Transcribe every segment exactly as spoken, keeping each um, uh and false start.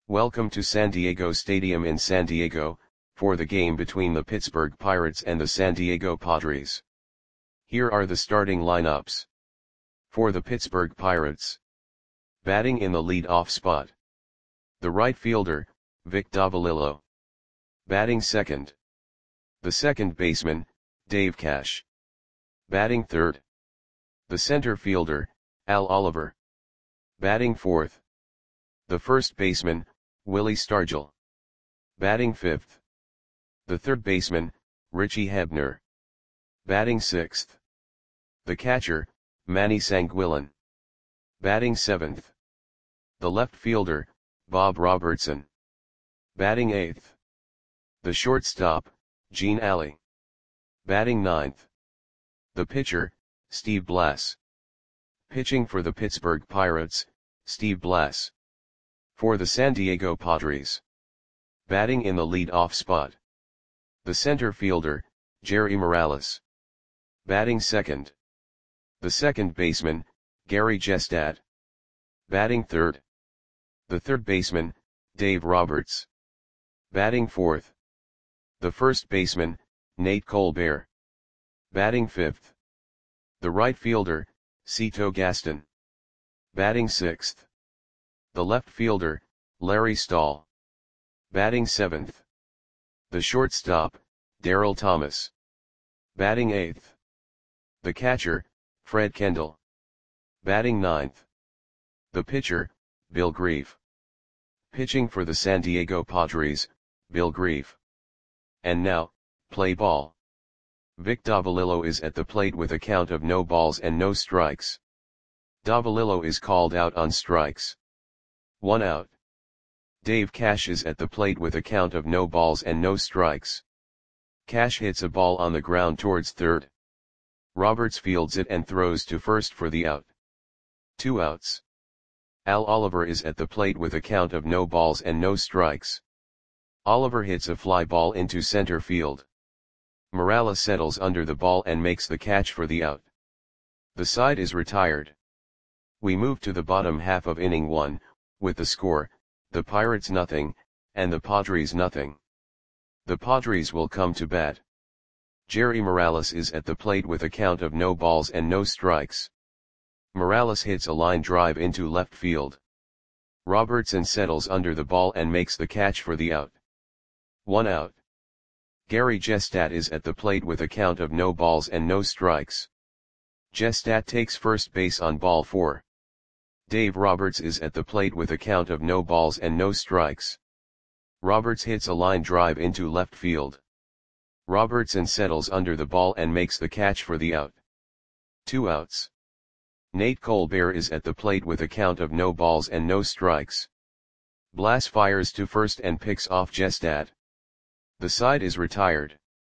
Welcome to San Diego Stadium in San Diego, for the game between the Pittsburgh Pirates and the San Diego Padres. Here are the starting lineups. For the Pittsburgh Pirates. Batting in the lead-off spot. The right fielder, Vic Davalillo. Batting second. The second baseman, Dave Cash. Batting third. The center fielder, Al Oliver. Batting fourth. The first baseman, Willie Stargell. Batting fifth. The third baseman, Richie Hebner. Batting sixth. The catcher, Manny Sanguillen. Batting seventh. The left fielder, Bob Robertson. Batting eighth. The shortstop, Gene Alley. Batting ninth. The pitcher, Steve Blass. Pitching for the Pittsburgh Pirates, Steve Blass. For the San Diego Padres. Batting in the lead-off spot. The center fielder, Jerry Morales. Batting second. The second baseman, Gary Jestad. Batting third. The third baseman, Dave Roberts. Batting fourth. The first baseman, Nate Colbert. Batting fifth. The right fielder, Cito Gaston. Batting sixth. The left fielder, Larry Stahl. Batting seventh. The shortstop, Darryl Thomas. Batting eighth. The catcher, Fred Kendall. Batting ninth. The pitcher, Bill Grief. Pitching for the San Diego Padres, Bill Grief. And now, play ball. Vic Davalillo is at the plate with a count of no balls and no strikes. Davalillo is called out on strikes. One out. Dave Cash is at the plate with a count of no balls and no strikes. Cash hits a ball on the ground towards third. Roberts fields it and throws to first for the out. Two outs. Al Oliver is at the plate with a count of no balls and no strikes. Oliver hits a fly ball into center field. Morales settles under the ball and makes the catch for the out. The side is retired. We move to the bottom half of inning one, with the score, the Pirates nothing, and the Padres nothing. The Padres will come to bat. Jerry Morales is at the plate with a count of no balls and no strikes. Morales hits a line drive into left field. Robertson settles under the ball and makes the catch for the out. One out. Gary Jestad is at the plate with a count of no balls and no strikes. Jestad takes first base on ball four. Dave Roberts is at the plate with a count of no balls and no strikes. Roberts hits a line drive into left field. Robertson settles under the ball and makes the catch for the out. Two outs. Nate Colbert is at the plate with a count of no balls and no strikes. Blass fires to first and picks off Jestad. The side is retired.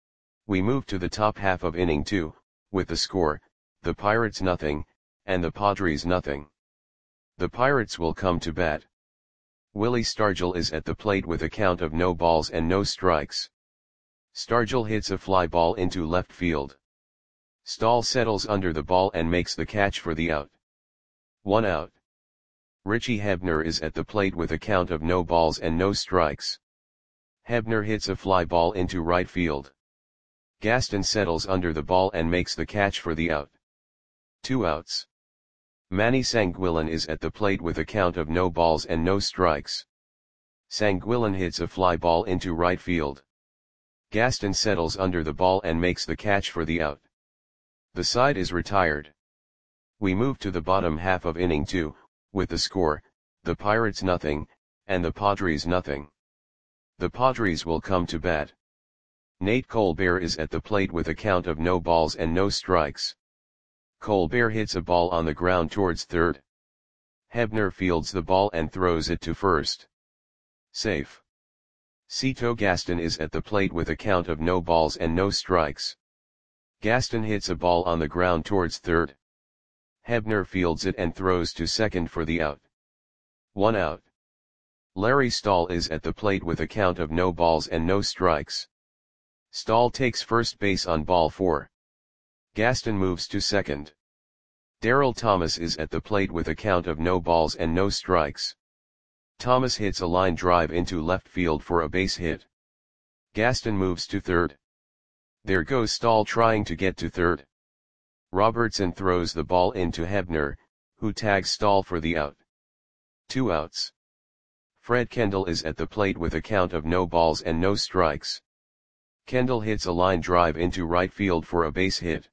We move to the top half of inning two, with the score, the Pirates nothing, and the Padres nothing. The Pirates will come to bat. Willie Stargell is at the plate with a count of no balls and no strikes. Stargell hits a fly ball into left field. Stahl settles under the ball and makes the catch for the out. One out. Richie Hebner is at the plate with a count of no balls and no strikes. Hebner hits a fly ball into right field. Gaston settles under the ball and makes the catch for the out. Two outs. Manny Sanguillen is at the plate with a count of no balls and no strikes. Sanguillen hits a fly ball into right field. Gaston settles under the ball and makes the catch for the out. The side is retired. We move to the bottom half of inning two, with the score, the Pirates nothing, and the Padres nothing. The Padres will come to bat. Nate Colbert is at the plate with a count of no balls and no strikes. Colbert hits a ball on the ground towards third. Hebner fields the ball and throws it to first. Safe. Cito Gaston is at the plate with a count of no balls and no strikes. Gaston hits a ball on the ground towards third. Hebner fields it and throws to second for the out. One out. Larry Stahl is at the plate with a count of no balls and no strikes. Stahl takes first base on ball four. Gaston moves to second. Darryl Thomas is at the plate with a count of no balls and no strikes. Thomas hits a line drive into left field for a base hit. Gaston moves to third. There goes Stahl trying to get to third. Robertson throws the ball into Hebner, who tags Stahl for the out. Two outs. Fred Kendall is at the plate with a count of no balls and no strikes. Kendall hits a line drive into right field for a base hit.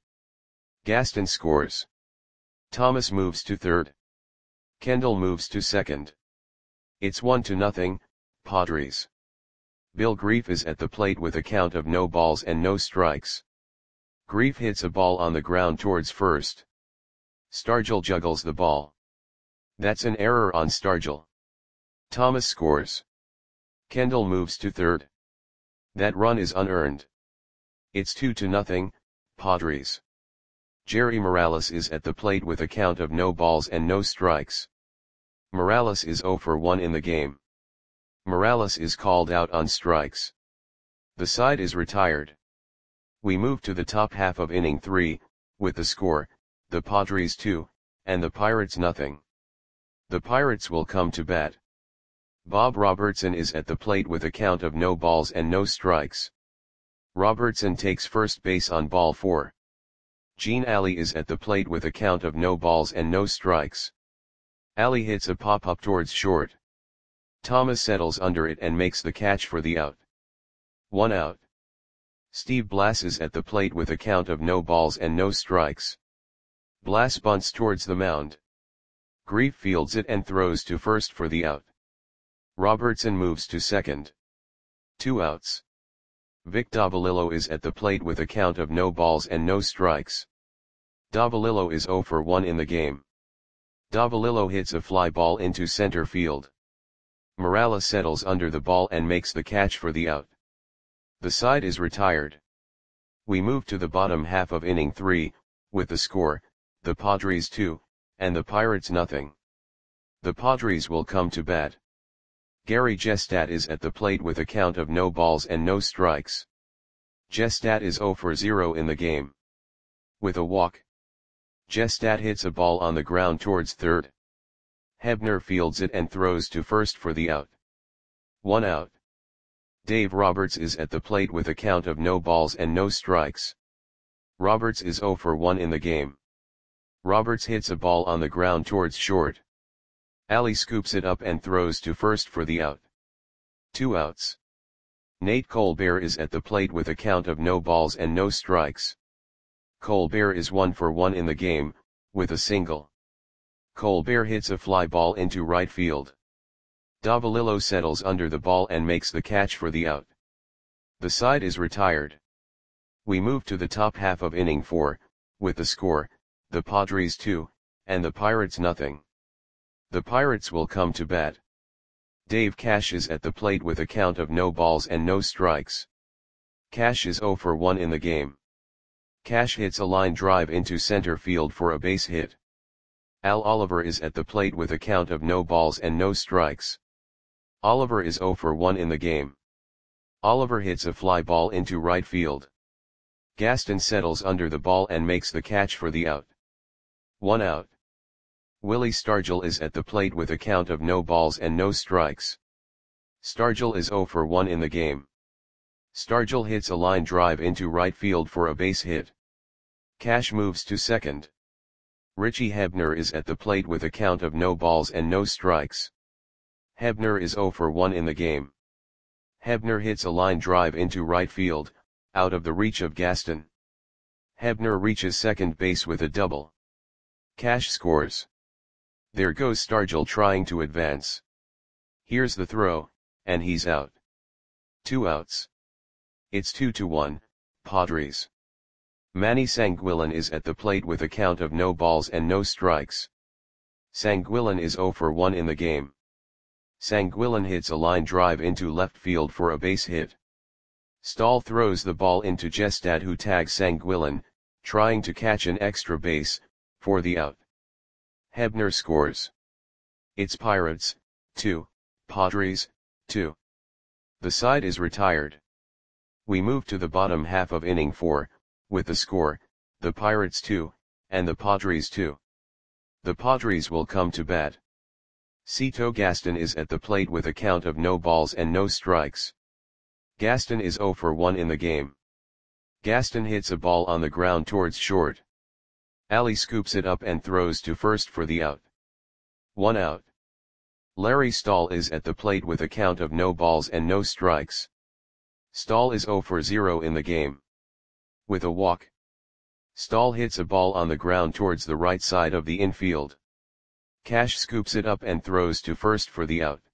Gaston scores. Thomas moves to third. Kendall moves to second. It's one to nothing, Padres. Bill Grief is at the plate with a count of no balls and no strikes. Grief hits a ball on the ground towards first. Stargell juggles the ball. That's an error on Stargell. Thomas scores. Kendall moves to third. That run is unearned. It's two to nothing, Padres. Jerry Morales is at the plate with a count of no balls and no strikes. Morales is zero for one in the game. Morales is called out on strikes. The side is retired. We move to the top half of inning three, with the score, the Padres two, and the Pirates nothing. The Pirates will come to bat. Bob Robertson is at the plate with a count of no balls and no strikes. Robertson takes first base on ball four. Gene Alley is at the plate with a count of no balls and no strikes. Alley hits a pop-up towards short. Thomas settles under it and makes the catch for the out. One out. Steve Blass is at the plate with a count of no balls and no strikes. Blass bunts towards the mound. Grief fields it and throws to first for the out. Robertson moves to second. Two outs. Vic Davalillo is at the plate with a count of no balls and no strikes. Davalillo is zero for one in the game. Davalillo hits a fly ball into center field. Morales settles under the ball and makes the catch for the out. The side is retired. We move to the bottom half of inning three, with the score, the Padres two, and the Pirates nothing. The Padres will come to bat. Gary Gestat is at the plate with a count of no balls and no strikes. Gestat is zero for zero in the game. With a walk, Gestat hits a ball on the ground towards third. Hebner fields it and throws to first for the out. One out. Dave Roberts is at the plate with a count of no balls and no strikes. Roberts is zero for one in the game. Roberts hits a ball on the ground towards short. Alley scoops it up and throws to first for the out. Two outs. Nate Colbert is at the plate with a count of no balls and no strikes. Colbert is one for one in the game, with a single. Colbert hits a fly ball into right field. Davalillo settles under the ball and makes the catch for the out. The side is retired. We move to the top half of inning four, with the score, the Padres two, and the Pirates nothing. The Pirates will come to bat. Dave Cash is at the plate with a count of no balls and no strikes. Cash is zero for one in the game. Cash hits a line drive into center field for a base hit. Al Oliver is at the plate with a count of no balls and no strikes. Oliver is zero for one in the game. Oliver hits a fly ball into right field. Gaston settles under the ball and makes the catch for the out. One out. Willie Stargell is at the plate with a count of no balls and no strikes. Stargell is zero for one in the game. Stargell hits a line drive into right field for a base hit. Cash moves to second. Richie Hebner is at the plate with a count of no balls and no strikes. Hebner is zero for one in the game. Hebner hits a line drive into right field, out of the reach of Gaston. Hebner reaches second base with a double. Cash scores. There goes Stargell trying to advance. Here's the throw, and he's out. Two outs. It's two to one, Padres. Manny Sanguillen is at the plate with a count of no balls and no strikes. Sanguillen is zero for one in the game. Sanguillen hits a line drive into left field for a base hit. Stahl throws the ball into Gestat, who tags Sanguillen, trying to catch an extra base, for the out. Hebner scores. It's Pirates, two, Padres, two. The side is retired. We move to the bottom half of inning four, with the score, the Pirates two, and the Padres two. The Padres will come to bat. Cito Gaston is at the plate with a count of no balls and no strikes. Gaston is zero for one in the game. Gaston hits a ball on the ground towards short. Ali scoops it up and throws to first for the out. One out. Larry Stahl is at the plate with a count of no balls and no strikes. Stahl is zero for zero in the game. With a walk, Stahl hits a ball on the ground towards the right side of the infield. Cash scoops it up and throws to first for the out.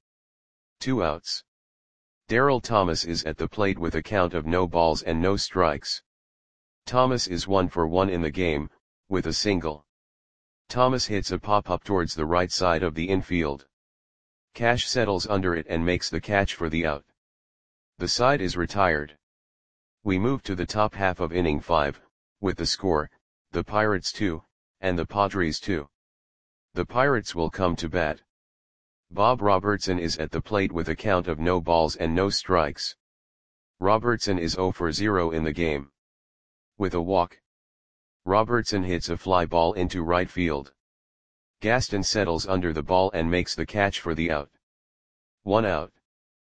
Two outs. Darryl Thomas is at the plate with a count of no balls and no strikes. Thomas is one for one in the game, with a single. Thomas hits a pop-up towards the right side of the infield. Cash settles under it and makes the catch for the out. The side is retired. We move to the top half of inning five, with the score, the Pirates two, and the Padres two. The Pirates will come to bat. Bob Robertson is at the plate with a count of no balls and no strikes. Robertson is zero for zero in the game. With a walk, Robertson hits a fly ball into right field. Gaston settles under the ball and makes the catch for the out. One out.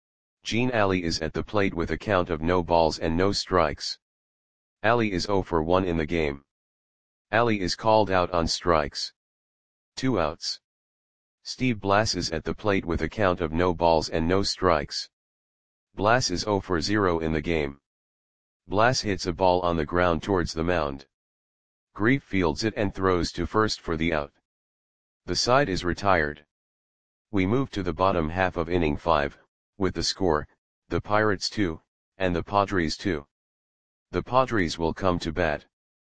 Gene Ali is at the plate with a count of no balls and no strikes. Ali is zero for one in the game. Ali is called out on strikes. Two outs. Steve Blass is at the plate with a count of no balls and no strikes. Blass is zero for zero in the game. Blass hits a ball on the ground towards the mound. Grief fields it and throws to first for the out. The side is retired. We move to the bottom half of inning five, with the score, the Pirates two, and the Padres two. The Padres will come to bat.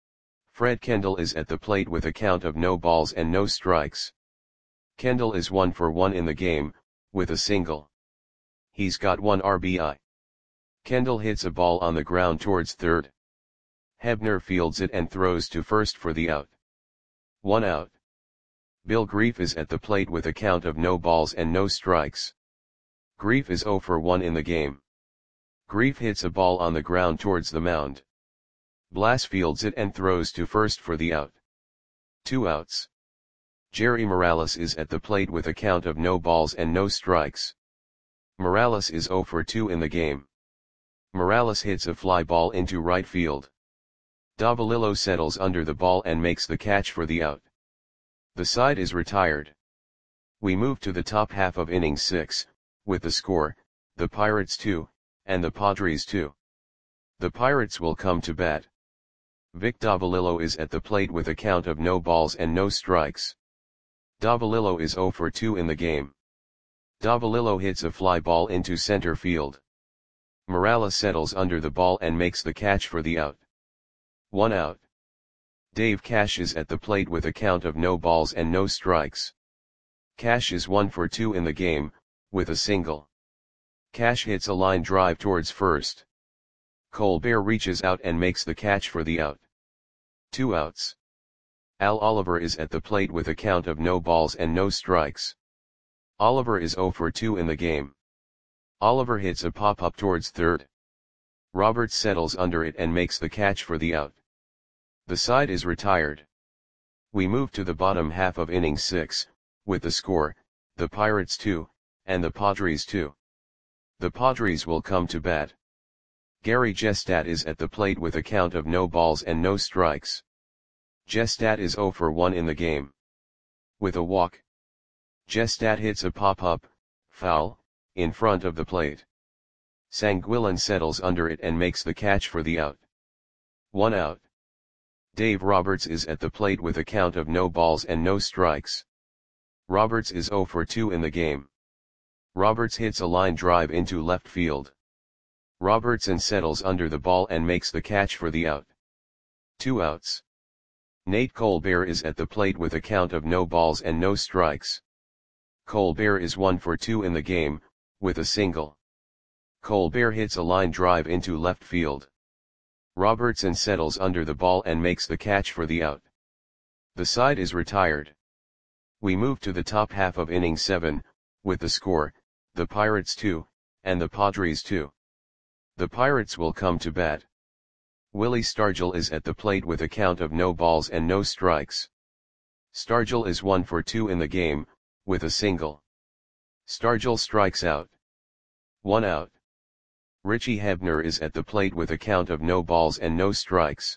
Fred Kendall is at the plate with a count of no balls and no strikes. Kendall is one for one in the game, with a single. He's got one R B I. Kendall hits a ball on the ground towards third. Hebner fields it and throws to first for the out. One out. Bill Grief is at the plate with a count of no balls and no strikes. Grief is zero for one in the game. Grief hits a ball on the ground towards the mound. Blass fields it and throws to first for the out. Two outs. Jerry Morales is at the plate with a count of no balls and no strikes. Morales is zero for two in the game. Morales hits a fly ball into right field. Davalillo settles under the ball and makes the catch for the out. The side is retired. We move to the top half of inning six, with the score, the Pirates two, and the Padres two. The Pirates will come to bat. Vic Davalillo is at the plate with a count of no balls and no strikes. Davalillo is zero for two in the game. Davalillo hits a fly ball into center field. Morales settles under the ball and makes the catch for the out. One out. Dave Cash is at the plate with a count of no balls and no strikes. Cash is one for two in the game, with a single. Cash hits a line drive towards first. Colbert reaches out and makes the catch for the out. Two outs. Al Oliver is at the plate with a count of no balls and no strikes. Oliver is zero for two in the game. Oliver hits a pop-up towards third. Roberts settles under it and makes the catch for the out. The side is retired. We move to the bottom half of inning six, with the score, the Pirates two, and the Padres two. The Padres will come to bat. Gary Gestat is at the plate with a count of no balls and no strikes. Gestat is zero for one in the game. With a walk, Gestat hits a pop-up, foul, in front of the plate. Sanguillen settles under it and makes the catch for the out. One out. Dave Roberts is at the plate with a count of no balls and no strikes. Roberts is zero for two in the game. Roberts hits a line drive into left field. Robertson settles under the ball and makes the catch for the out. Two outs. Nate Colbert is at the plate with a count of no balls and no strikes. Colbert is one for two in the game, with a single. Colbert hits a line drive into left field. Robertson settles under the ball and makes the catch for the out. The side is retired. We move to the top half of inning seven, with the score, the Pirates two, and the Padres two. The Pirates will come to bat. Willie Stargell is at the plate with a count of no balls and no strikes. Stargell is one for two in the game, with a single. Stargell strikes out. One out. Richie Hebner is at the plate with a count of no balls and no strikes.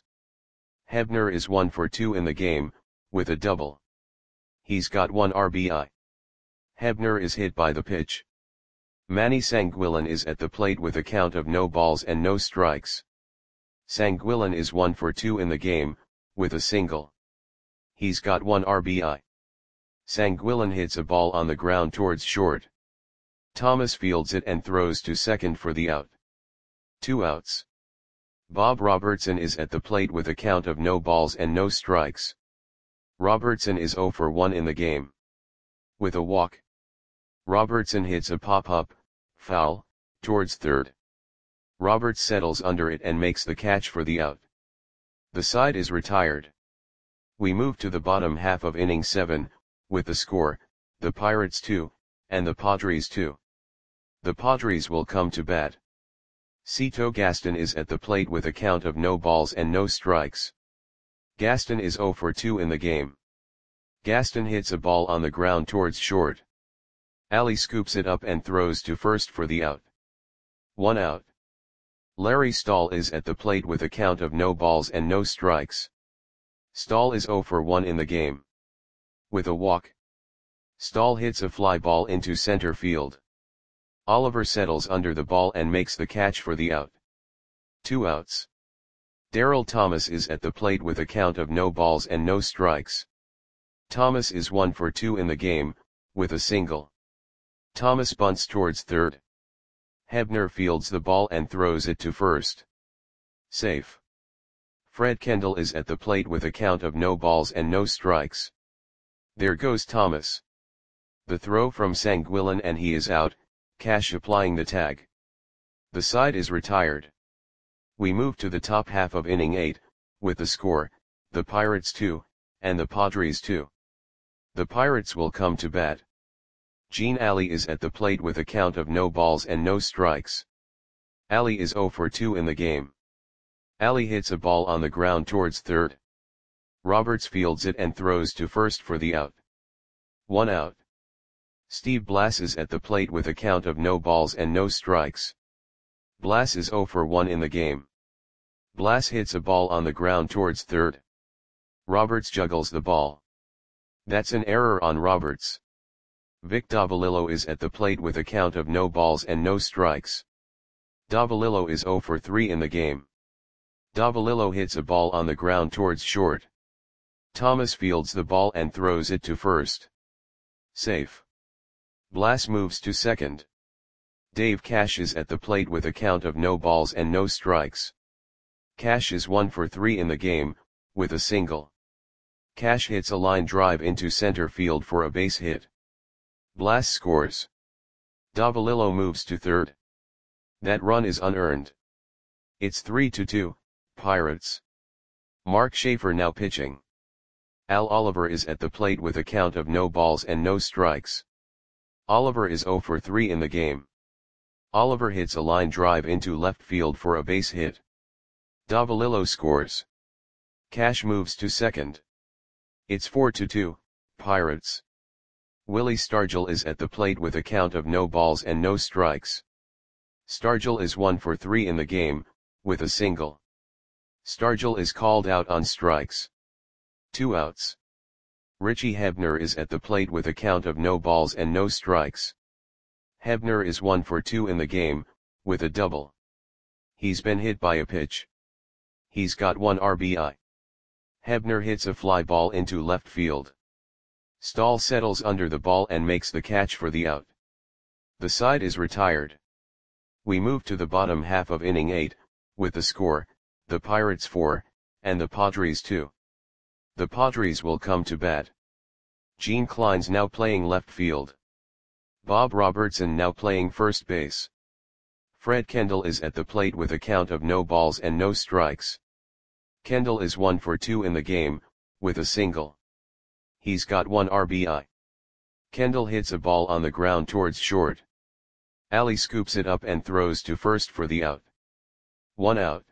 Hebner is one for two in the game, with a double. He's got one R B I. Hebner is hit by the pitch. Manny Sanguillen is at the plate with a count of no balls and no strikes. Sanguillen is one for two in the game, with a single. He's got one R B I. Sanguillen hits a ball on the ground towards short. Thomas fields it and throws to second for the out. Two outs. Bob Robertson is at the plate with a count of no balls and no strikes. Robertson is zero for one in the game. With a walk. Robertson hits a pop-up, foul, towards third. Roberts settles under it and makes the catch for the out. The side is retired. We move to the bottom half of inning seven, with the score, the Pirates two, and the Padres two. The Padres will come to bat. Cito Gaston is at the plate with a count of no balls and no strikes. Gaston is zero for two in the game. Gaston hits a ball on the ground towards short. Ali scoops it up and throws to first for the out. One out. Larry Stahl is at the plate with a count of no balls and no strikes. Stahl is zero for one in the game. With a walk. Stahl hits a fly ball into center field. Oliver settles under the ball and makes the catch for the out. Two outs. Darryl Thomas is at the plate with a count of no balls and no strikes. Thomas is one for two in the game, with a single. Thomas bunts towards third. Hebner fields the ball and throws it to first. Safe. Fred Kendall is at the plate with a count of no balls and no strikes. There goes Thomas. The throw from Sanguillen and he is out, Cash applying the tag. The side is retired. We move to the top half of inning eight, with the score, the Pirates two, and the Padres two. The Pirates will come to bat. Gene Ali is at the plate with a count of no balls and no strikes. Ali is zero for two in the game. Ali hits a ball on the ground towards third. Roberts fields it and throws to first for the out. One out. Steve Blass is at the plate with a count of no balls and no strikes. Blass is zero for one in the game. Blass hits a ball on the ground towards third. Roberts juggles the ball. That's an error on Roberts. Vic Davalillo is at the plate with a count of no balls and no strikes. Davalillo is zero for three in the game. Davalillo hits a ball on the ground towards short. Thomas fields the ball and throws it to first. Safe. Blass moves to second. Dave Cash is at the plate with a count of no balls and no strikes. Cash is one for three in the game, with a single. Cash hits a line drive into center field for a base hit. Blass scores. Davalillo moves to third. That run is unearned. It's three to two, Pirates. Mark Schaefer now pitching. Al Oliver is at the plate with a count of no balls and no strikes. Oliver is zero for three in the game. Oliver hits a line drive into left field for a base hit. Davalillo scores. Cash moves to second. It's four to two, Pirates. Willie Stargell is at the plate with a count of no balls and no strikes. Stargell is one for three in the game, with a single. Stargell is called out on strikes. Two outs. Richie Hebner is at the plate with a count of no balls and no strikes. Hebner is one for two in the game, with a double. He's been hit by a pitch. He's got one R B I. Hebner hits a fly ball into left field. Stahl settles under the ball and makes the catch for the out. The side is retired. We move to the bottom half of inning eight, with the score, the Pirates four, and the Padres two. The Padres will come to bat. Gene Klein's now playing left field. Bob Robertson now playing first base. Fred Kendall is at the plate with a count of no balls and no strikes. Kendall is one for two in the game, with a single. He's got one R B I. Kendall hits a ball on the ground towards short. Ali scoops it up and throws to first for the out. One out.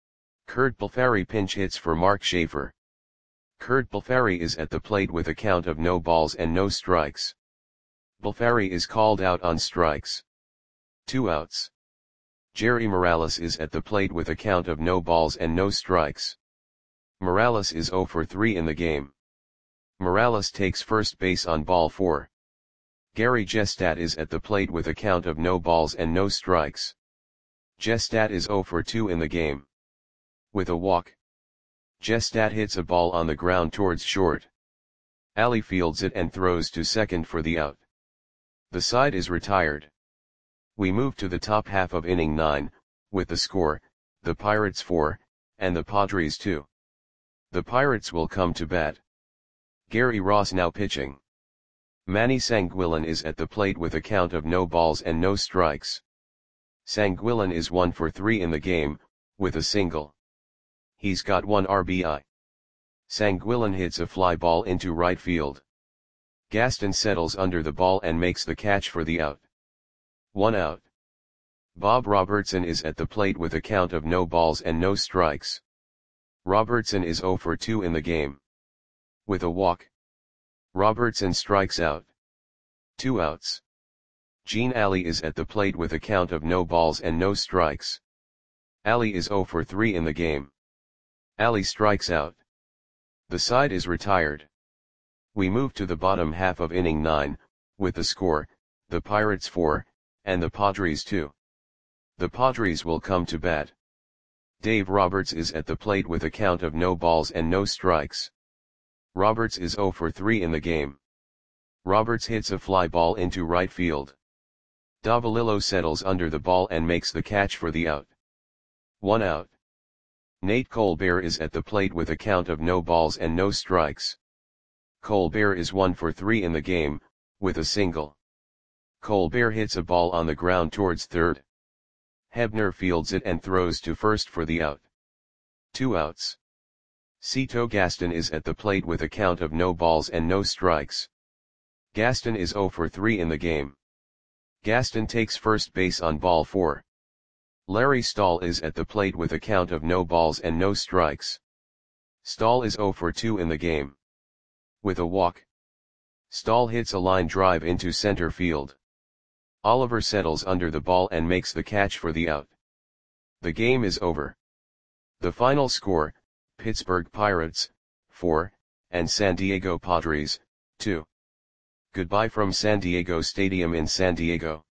Kurt Balfari pinch hits for Mark Schaefer. Kurt Balfari is at the plate with a count of no balls and no strikes. Balfari is called out on strikes. Two outs. Jerry Morales is at the plate with a count of no balls and no strikes. Morales is zero for three in the game. Morales takes first base on ball four. Gary Gestat is at the plate with a count of no balls and no strikes. Gestat is zero for two in the game. With a walk, Gestat hits a ball on the ground towards short. Ali fields it and throws to second for the out. The side is retired. We move to the top half of inning nine, with the score, the Pirates four, and the Padres two. The Pirates will come to bat. Gary Ross now pitching. Manny Sanguillen is at the plate with a count of no balls and no strikes. Sanguillen is one for three in the game, with a single. He's got one R B I. Sanguillen hits a fly ball into right field. Gaston settles under the ball and makes the catch for the out. One out. Bob Robertson is at the plate with a count of no balls and no strikes. Robertson is zero for two in the game. With a walk, Robertson strikes out. Two outs. Gene Ali is at the plate with a count of no balls and no strikes. Ali is zero for three in the game. Ali strikes out. The side is retired. We move to the bottom half of inning nine, with the score, the Pirates four, and the Padres two. The Padres will come to bat. Dave Roberts is at the plate with a count of no balls and no strikes. Roberts is zero for three in the game. Roberts hits a fly ball into right field. Davalillo settles under the ball and makes the catch for the out. One out. Nate Colbert is at the plate with a count of no balls and no strikes. Colbert is one for three in the game, with a single. Colbert hits a ball on the ground towards third. Hebner fields it and throws to first for the out. Two outs. Cito Gaston is at the plate with a count of no balls and no strikes. Gaston is zero for three in the game. Gaston takes first base on ball four. Larry Stahl is at the plate with a count of no balls and no strikes. Stahl is zero for two in the game. With a walk, Stahl hits a line drive into center field. Oliver settles under the ball and makes the catch for the out. The game is over. The final score, Pittsburgh Pirates, four, and San Diego Padres, two. Goodbye from San Diego Stadium in San Diego.